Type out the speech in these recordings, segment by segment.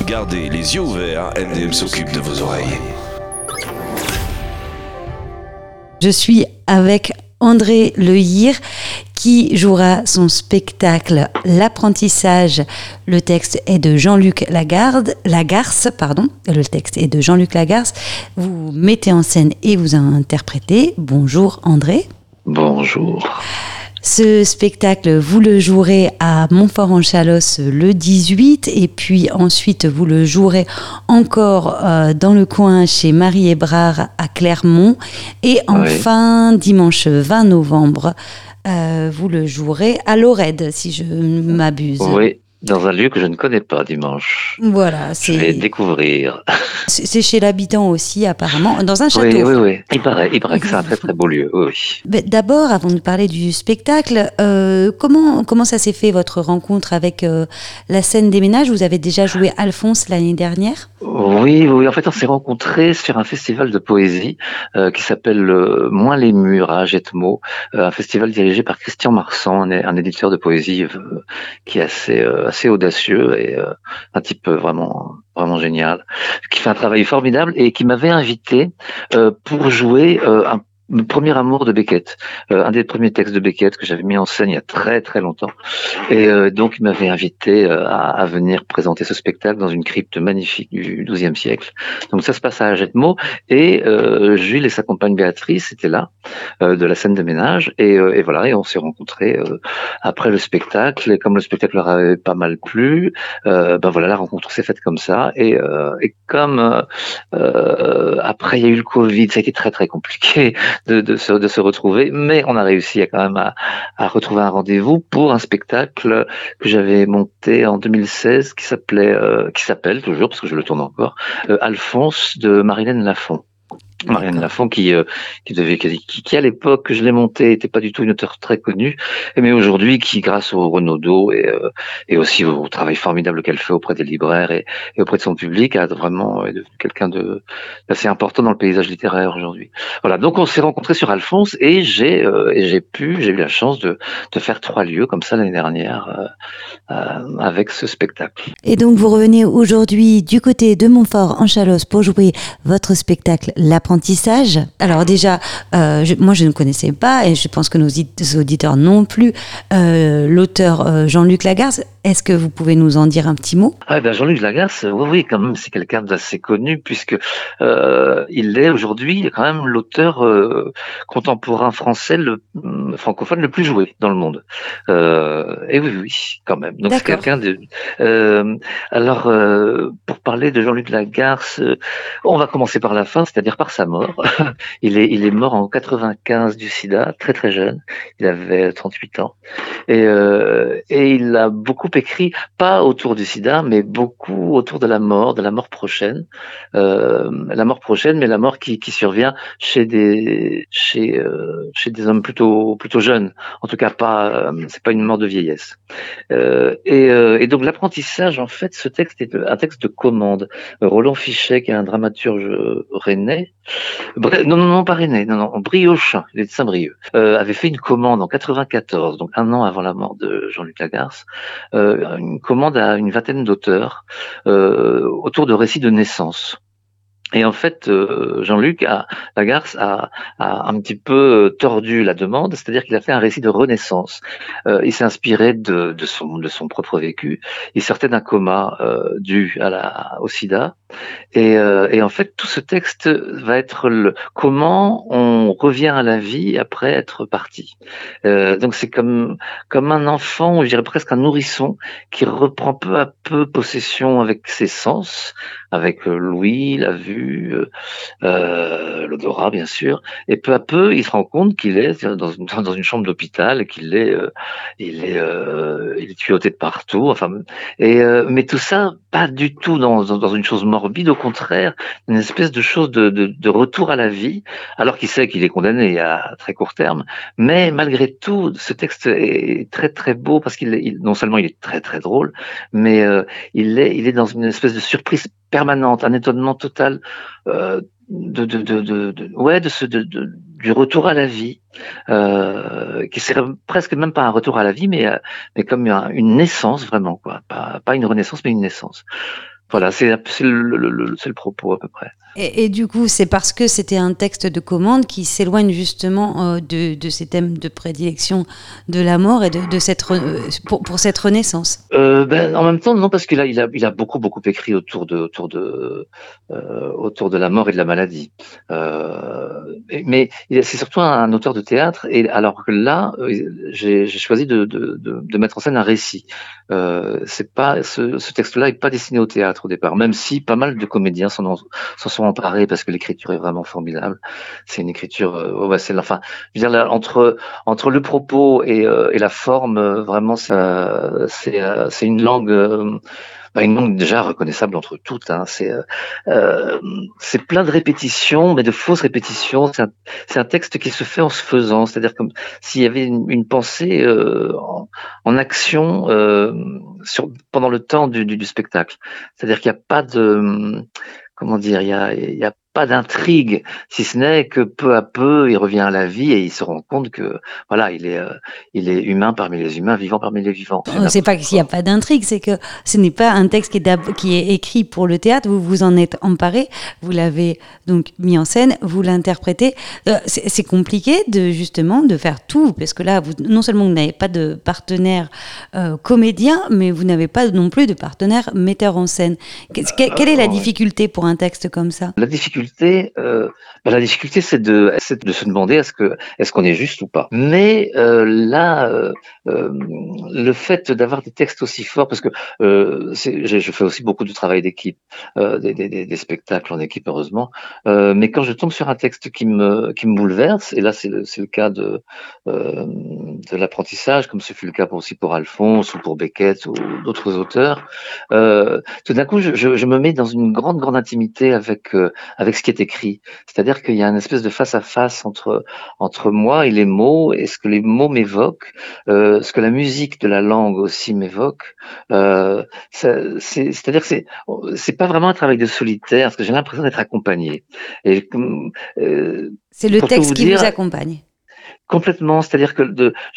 Gardez les yeux ouverts, MDM s'occupe de vos oreilles. Je suis avec André Lehir qui jouera son spectacle L'apprentissage. Le texte est de Jean-Luc Lagarce. Le texte est de Jean-Luc Lagarce. Vous mettez en scène et vous interprétez. Bonjour André. Bonjour. Ce spectacle, vous le jouerez à Montfort-en-Chalosse le 18 et puis ensuite vous le jouerez encore dans le coin chez Marie Hébrard à Clermont et enfin dimanche 20 novembre vous le jouerez à Lorède si je m'abuse. Oui, dans un lieu que je ne connais pas dimanche. Voilà, je vais découvrir. C'est chez l'habitant aussi apparemment, dans un château. Oui. Il paraît que c'est un très très beau lieu, oui. Mais d'abord, avant de parler du spectacle, comment ça s'est fait votre rencontre avec la scène des ménages ? Vous avez déjà joué Alphonse l'année dernière ? Oui. En fait, on s'est rencontrés sur un festival de poésie qui s'appelle Moins les murs à Jetmo, un festival dirigé par Christian Marsan, un éditeur de poésie qui est assez audacieux et un type vraiment génial, qui fait un travail formidable et qui m'avait invité pour jouer le premier amour de Beckett, un des premiers textes de Beckett que j'avais mis en scène il y a très très longtemps. Et donc il m'avait invité à venir présenter ce spectacle dans une crypte magnifique du XIIe siècle. Donc ça se passe à Jetmo et Jules et sa compagne Béatrice étaient là de la scène de ménage et voilà, et on s'est rencontrés après le spectacle et comme le spectacle leur avait pas mal plu, voilà, la rencontre s'est faite comme ça et comme après il y a eu le Covid, ça a été très très compliqué de se retrouver, mais on a réussi quand même à retrouver un rendez-vous pour un spectacle que j'avais monté en 2016 qui s'appelle toujours, parce que je le tourne encore, Alphonse de Marilène Lafont. Marianne Lafont qui à l'époque que je l'ai monté était pas du tout une auteure très connue, mais aujourd'hui qui grâce au Renaudot et aussi au travail formidable qu'elle fait auprès des libraires et auprès de son public est devenu quelqu'un d'assez important dans le paysage littéraire aujourd'hui. Voilà, donc on s'est rencontrés sur Alphonse et j'ai eu la chance de faire 3 lieux comme ça l'année dernière avec ce spectacle. Et donc vous revenez aujourd'hui du côté de Montfort-en-Chalosse pour jouer votre spectacle L'apprentissage. Alors déjà, moi je ne connaissais pas et je pense que nos auditeurs non plus l'auteur Jean-Luc Lagarce. Est-ce que vous pouvez nous en dire un petit mot ? Jean-Luc Lagarce, oui, quand même, c'est quelqu'un d'assez connu puisque il est aujourd'hui quand même l'auteur contemporain français francophone le plus joué dans le monde. Et oui, quand même. Donc d'accord. C'est quelqu'un de. Pour parler de Jean-Luc Lagarce, on va commencer par la fin, c'est-à-dire par sa mort. Il est mort en 95 du sida, très très jeune. Il avait 38 ans. Et il a beaucoup écrit, pas autour du sida, mais beaucoup autour de la mort prochaine. La mort prochaine, mais la mort qui survient chez des hommes plutôt jeunes. En tout cas, c'est pas une mort de vieillesse. Et donc l'apprentissage, en fait, ce texte est un texte de commande. Roland Fichet, qui est un dramaturge rennais, pas rennais, briochin, il est de Saint-Brieuc, avait fait une commande en 94, donc un an avant la mort de Jean-Luc Lagarce, une commande à une vingtaine d'auteurs autour de récits de naissance. Et en fait, Jean-Luc Lagarce a un petit peu tordu la demande, c'est-à-dire qu'il a fait un récit de renaissance. Il s'est inspiré de son propre vécu. Il sortait d'un coma dû au sida. Et en fait, tout ce texte va être comment on revient à la vie après être parti. Donc c'est comme un enfant, je dirais presque un nourrisson, qui reprend peu à peu possession avec ses sens, avec l'ouïe, la vue, l'odorat bien sûr, et peu à peu il se rend compte qu'il est dans une chambre d'hôpital, qu'il est il est tuyauté de partout, mais tout ça pas du tout dans une chose morbide, au contraire une espèce de chose de retour à la vie, alors qu'il sait qu'il est condamné à très court terme, mais malgré tout ce texte est très très beau parce qu'il non seulement il est très très drôle, mais il est dans une espèce de surprise permanente, un étonnement total du retour à la vie, qui serait presque même pas un retour à la vie, mais comme une naissance vraiment, quoi, pas une renaissance mais une naissance. Voilà, c'est le propos à peu près. Et du coup, c'est parce que c'était un texte de commande qui s'éloigne justement de ces thèmes de prédilection de la mort et de pour cette renaissance. En même temps, non, parce qu'il a beaucoup écrit autour de la mort et de la maladie. Mais c'est surtout un auteur de théâtre. Et alors que là, j'ai choisi de mettre en scène un récit. C'est pas ce texte-là est pas destiné au théâtre au départ, même si pas mal de comédiens s'en sont emparés parce que l'écriture est vraiment formidable. C'est une écriture, enfin, je veux dire, là, entre le propos et la forme, vraiment, c'est une langue déjà reconnaissable entre toutes. Hein. C'est plein de répétitions, mais de fausses répétitions. C'est un texte qui se fait en se faisant, c'est-à-dire comme s'il y avait une pensée en action pendant le temps du spectacle. C'est-à-dire qu'il n'y a pas de comment dire, il y a pas d'intrigue, si ce n'est que peu à peu, il revient à la vie et il se rend compte que voilà, il est humain parmi les humains, vivant parmi les vivants. C'est pas qu'il n'y a pas d'intrigue, c'est que ce n'est pas un texte qui est écrit pour le théâtre. Vous vous en êtes emparé, vous l'avez donc mis en scène, vous l'interprétez. C'est compliqué justement de faire tout, parce que là, non seulement vous n'avez pas de partenaire comédien, mais vous n'avez pas non plus de partenaire metteur en scène. Quelle est la difficulté pour un texte comme ça? La difficulté, c'est de se demander est-ce qu'on est juste ou pas. Mais le fait d'avoir des textes aussi forts, parce que je fais aussi beaucoup de travail d'équipe, des spectacles en équipe heureusement. Mais quand je tombe sur un texte qui me bouleverse, et là c'est le cas de l'apprentissage, comme ce fut le cas aussi pour Alphonse ou pour Beckett ou d'autres auteurs, tout d'un coup je me mets dans une grande intimité avec ce qui est écrit. C'est-à-dire qu'il y a une espèce de face à face entre moi et les mots, et ce que les mots m'évoquent, ce que la musique de la langue aussi m'évoque. C'est-à-dire que c'est pas vraiment un travail de solitaire, parce que j'ai l'impression d'être accompagné. Et c'est le texte qui vous accompagne. Complètement, c'est-à-dire que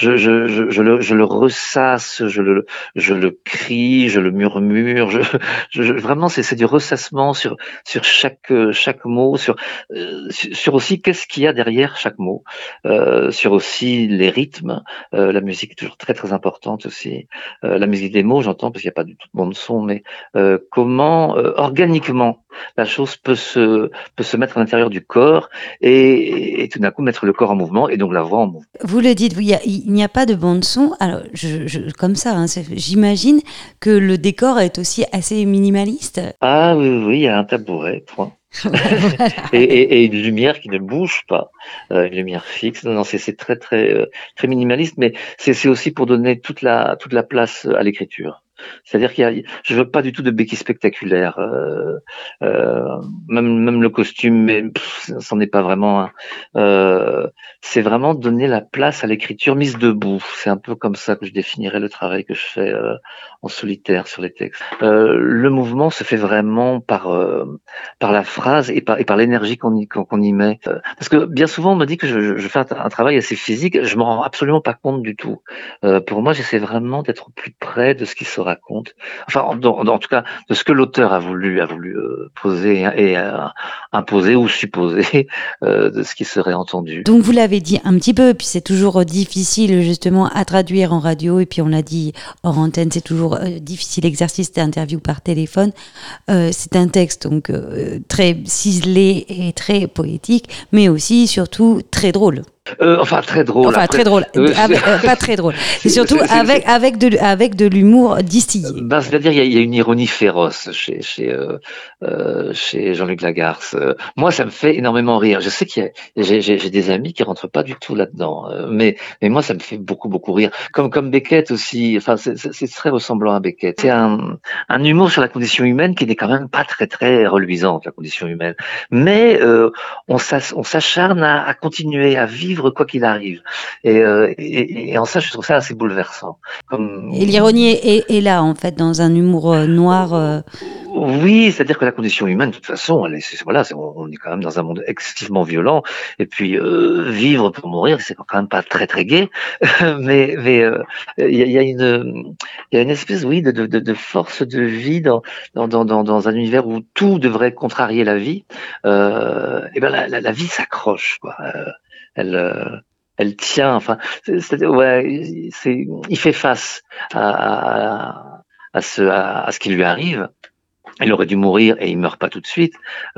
je le ressasse, je le crie, je le murmure, vraiment c'est du ressassement sur chaque mot, sur aussi qu'est-ce qu'il y a derrière chaque mot, sur aussi les rythmes, la musique est toujours très importante aussi, la musique des mots j'entends parce qu'il n'y a pas du tout de bande son, mais comment organiquement la chose peut se mettre à l'intérieur du corps et tout d'un coup mettre le corps en mouvement et donc la voix en mouvement. Vous le dites, il n'y a pas de bande son. Alors, comme ça, hein, j'imagine que le décor est aussi assez minimaliste. Ah oui, il y a un tabouret, point. et une lumière qui ne bouge pas, une lumière fixe. Non, c'est très minimaliste, mais c'est aussi pour donner toute la place à l'écriture. C'est-à-dire je veux pas du tout de béquilles spectaculaires, même le costume, mais c'en est pas vraiment un. C'est vraiment donner la place à l'écriture mise debout. C'est un peu comme ça que je définirais le travail que je fais en solitaire sur les textes. Le mouvement se fait vraiment par la phrase et par l'énergie qu'on y met. Parce que bien souvent on me dit que je fais un travail assez physique, je m'en rends absolument pas compte du tout. Pour moi, j'essaie vraiment d'être au plus près de ce qui se raconte. Enfin, en tout cas, de ce que l'auteur a voulu poser et imposer ou supposer de ce qui serait entendu. Donc vous l'avez dit un petit peu, puis c'est toujours difficile justement à traduire en radio, et puis on l'a dit hors antenne, c'est toujours difficile l'exercice d'interview par téléphone. C'est un texte donc très ciselé et très poétique, mais aussi surtout très drôle. Très drôle. Enfin, très drôle. Pas très drôle. C'est surtout avec de l'humour distillé. C'est-à-dire, il y a une ironie féroce chez Jean-Luc Lagarce. Moi, ça me fait énormément rire. Je sais j'ai des amis qui rentrent pas du tout là-dedans, mais moi, ça me fait beaucoup rire. Comme Beckett aussi. Enfin, c'est très ressemblant à Beckett. C'est un humour sur la condition humaine qui n'est quand même pas très reluisante, la condition humaine. Mais on s'acharne à continuer à vivre quoi qu'il arrive. Et en ça, je trouve ça assez bouleversant. Et l'ironie est là, en fait, dans un humour noir. Oui, c'est-à-dire que la condition humaine, de toute façon, voilà, on est quand même dans un monde excessivement violent. Et puis vivre pour mourir, c'est quand même pas très très gai. Mais il y a une espèce, oui, de force de vie dans un univers où tout devrait contrarier la vie. Et ben la vie s'accroche, quoi. Elle elle tient. Enfin, ouais, il fait face à ce qui lui arrive. Il aurait dû mourir et il meurt pas tout de suite.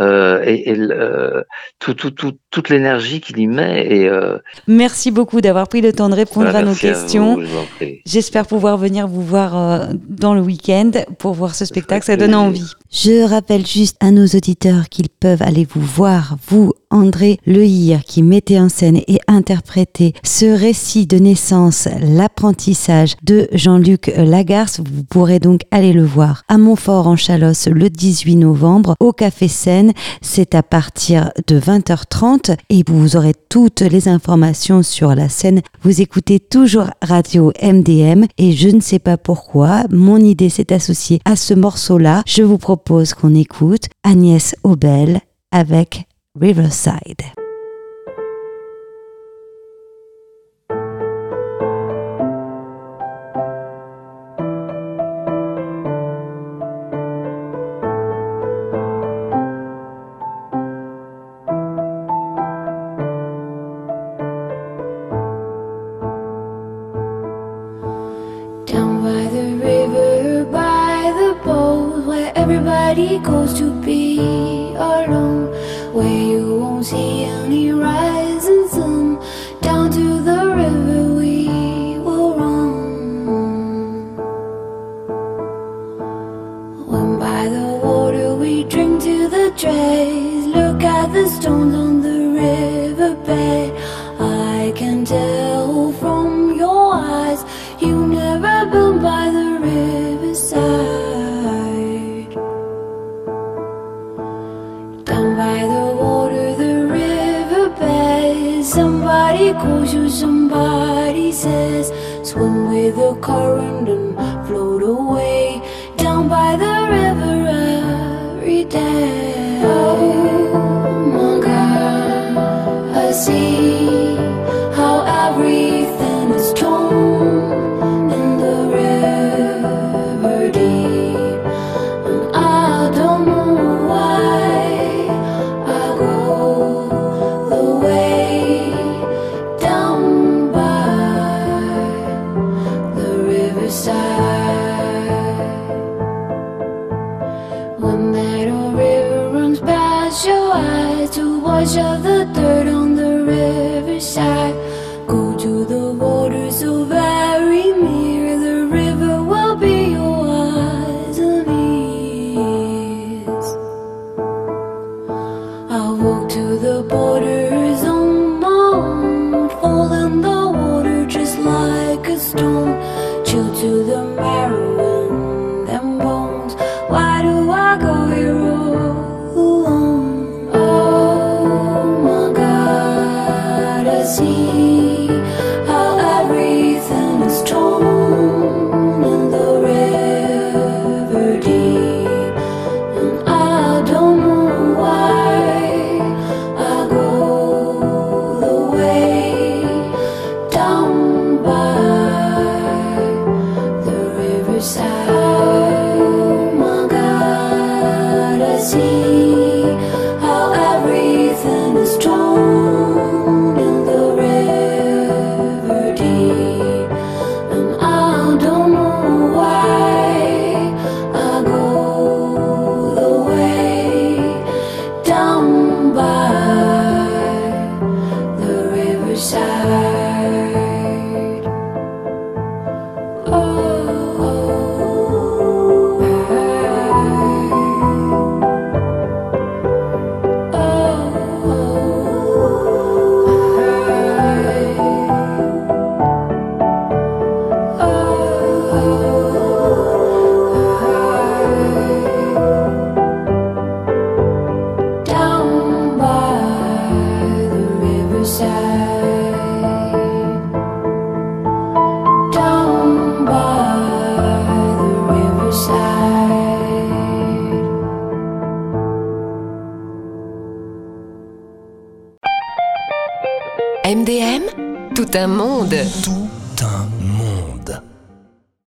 Toute l'énergie qu'il y met. Merci beaucoup d'avoir pris le temps de répondre à nos questions. Vous, je vous en prie. J'espère pouvoir venir vous voir dans le week-end pour voir ce spectacle. Ça donne envie. Je rappelle juste à nos auditeurs qu'ils peuvent aller vous voir, vous, André Lehir, qui mettez en scène et interprétez ce récit de naissance, l'apprentissage de Jean-Luc Lagarce. Vous pourrez donc aller le voir à Montfort en Chalosse le 18 novembre au Café Seine. C'est à partir de 20h30 et vous aurez toutes les informations sur la scène. Vous écoutez toujours Radio MDM et je ne sais pas pourquoi, mon idée s'est associée à ce morceau-là. Je vous propose qu'on écoute Agnès Obel avec Riverside. Everybody goes to be alone, where you won't see any rising sun. Down to the river we will run. When by the water we drink to the dregs. Look at the stones on the riverbed. I can tell from your eyes you never been by the riverside. Somebody calls you, somebody says, swim with the current and float away down by the river every day. Oh my God, I see how everything is torn in the river deep, and I don't know why I go the way wash off the dirt on the riverside. Go to the water so very near. The river will be your eyes and ears. I'll walk to the borders on my own, fall in the water just like a stone, chill to the marrow in them bones. Why do I go here all alone? See how everything is torn in the river deep, and I don't know why I go the way down by the riverside. Oh my God, I see how everything is torn. tout un monde. Tout